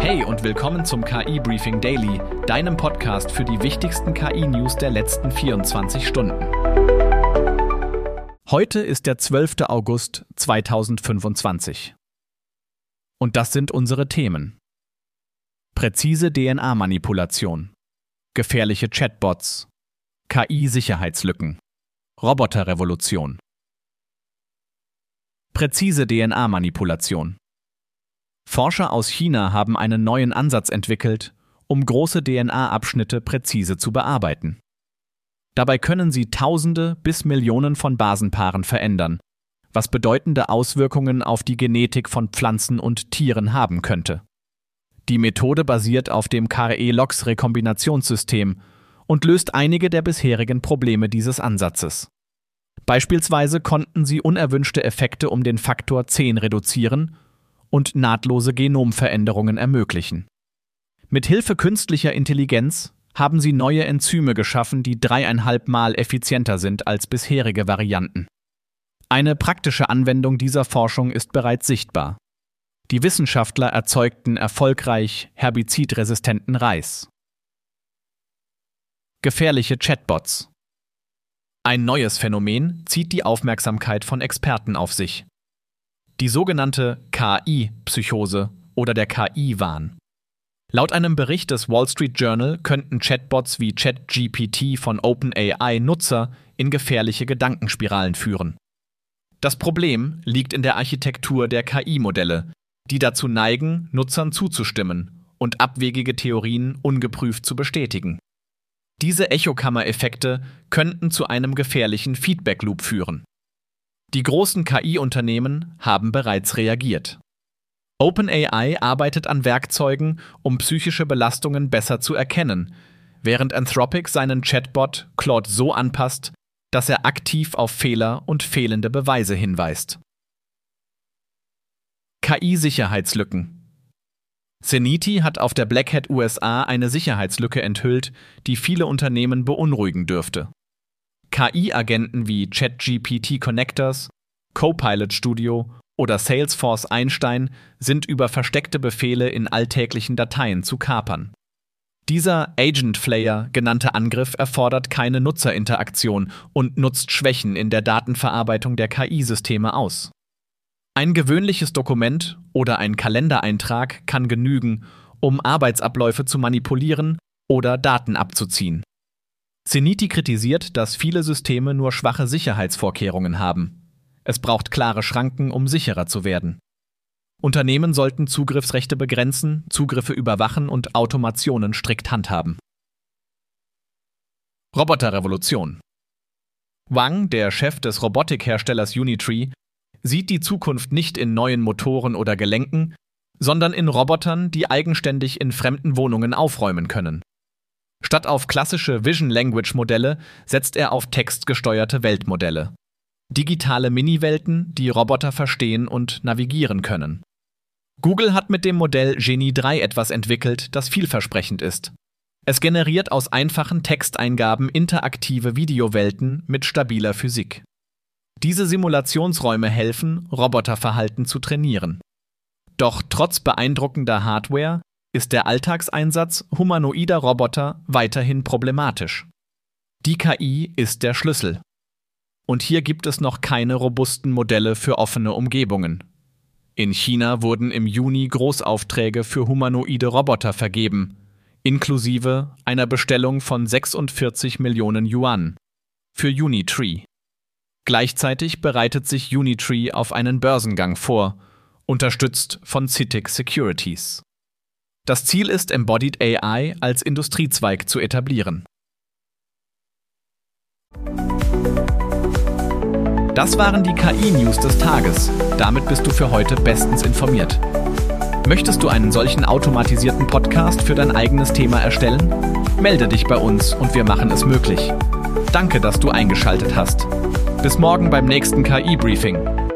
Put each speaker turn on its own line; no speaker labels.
Hey und willkommen zum KI Briefing Daily, deinem Podcast für die wichtigsten KI-News der letzten 24 Stunden. Heute ist der 12. August 2025. Und das sind unsere Themen. Präzise DNA-Manipulation, gefährliche Chatbots, KI-Sicherheitslücken, Roboterrevolution. Präzise DNA-Manipulation. Forscher aus China haben einen neuen Ansatz entwickelt, um große DNA-Abschnitte präzise zu bearbeiten. Dabei können sie Tausende bis Millionen von Basenpaaren verändern, was bedeutende Auswirkungen auf die Genetik von Pflanzen und Tieren haben könnte. Die Methode basiert auf dem Kare-Lox-Rekombinationssystem und löst einige der bisherigen Probleme dieses Ansatzes. Beispielsweise konnten sie unerwünschte Effekte um den Faktor 10 reduzieren und nahtlose Genomveränderungen ermöglichen. Mit Hilfe künstlicher Intelligenz haben sie neue Enzyme geschaffen, die 3,5-mal effizienter sind als bisherige Varianten. Eine praktische Anwendung dieser Forschung ist bereits sichtbar. Die Wissenschaftler erzeugten erfolgreich herbizidresistenten Reis. Gefährliche Chatbots. Ein neues Phänomen zieht die Aufmerksamkeit von Experten auf sich. Die sogenannte KI-Psychose oder der KI-Wahn. Laut einem Bericht des Wall Street Journal könnten Chatbots wie ChatGPT von OpenAI Nutzer in gefährliche Gedankenspiralen führen. Das Problem liegt in der Architektur der KI-Modelle, die dazu neigen, Nutzern zuzustimmen und abwegige Theorien ungeprüft zu bestätigen. Diese Echokammereffekte könnten zu einem gefährlichen Feedback-Loop führen. Die großen KI-Unternehmen haben bereits reagiert. OpenAI arbeitet an Werkzeugen, um psychische Belastungen besser zu erkennen, während Anthropic seinen Chatbot Claude so anpasst, dass er aktiv auf Fehler und fehlende Beweise hinweist. KI-Sicherheitslücken. Zeniti hat auf der Black Hat USA eine Sicherheitslücke enthüllt, die viele Unternehmen beunruhigen dürfte. KI-Agenten wie ChatGPT Connectors, Copilot Studio oder Salesforce Einstein sind über versteckte Befehle in alltäglichen Dateien zu kapern. Dieser Agent Flayer genannte Angriff erfordert keine Nutzerinteraktion und nutzt Schwächen in der Datenverarbeitung der KI-Systeme aus. Ein gewöhnliches Dokument oder ein Kalendereintrag kann genügen, um Arbeitsabläufe zu manipulieren oder Daten abzuziehen. Zeniti kritisiert, dass viele Systeme nur schwache Sicherheitsvorkehrungen haben. Es braucht klare Schranken, um sicherer zu werden. Unternehmen sollten Zugriffsrechte begrenzen, Zugriffe überwachen und Automationen strikt handhaben. Roboterrevolution. Wang, der Chef des Robotikherstellers Unitree, sieht die Zukunft nicht in neuen Motoren oder Gelenken, sondern in Robotern, die eigenständig in fremden Wohnungen aufräumen können. Statt auf klassische Vision-Language-Modelle setzt er auf textgesteuerte Weltmodelle. Digitale Mini-Welten, die Roboter verstehen und navigieren können. Google hat mit dem Modell Genie 3 etwas entwickelt, das vielversprechend ist. Es generiert aus einfachen Texteingaben interaktive Videowelten mit stabiler Physik. Diese Simulationsräume helfen, Roboterverhalten zu trainieren. Doch trotz beeindruckender Hardware ist der Alltagseinsatz humanoider Roboter weiterhin problematisch. Die KI ist der Schlüssel. Und hier gibt es noch keine robusten Modelle für offene Umgebungen. In China wurden im Juni Großaufträge für humanoide Roboter vergeben, inklusive einer Bestellung von 46 Millionen Yuan für Unitree. Gleichzeitig bereitet sich Unitree auf einen Börsengang vor, unterstützt von CITIC Securities. Das Ziel ist, Embodied AI als Industriezweig zu etablieren. Das waren die KI-News des Tages. Damit bist du für heute bestens informiert. Möchtest du einen solchen automatisierten Podcast für dein eigenes Thema erstellen? Melde dich bei uns und wir machen es möglich. Danke, dass du eingeschaltet hast. Bis morgen beim nächsten KI-Briefing.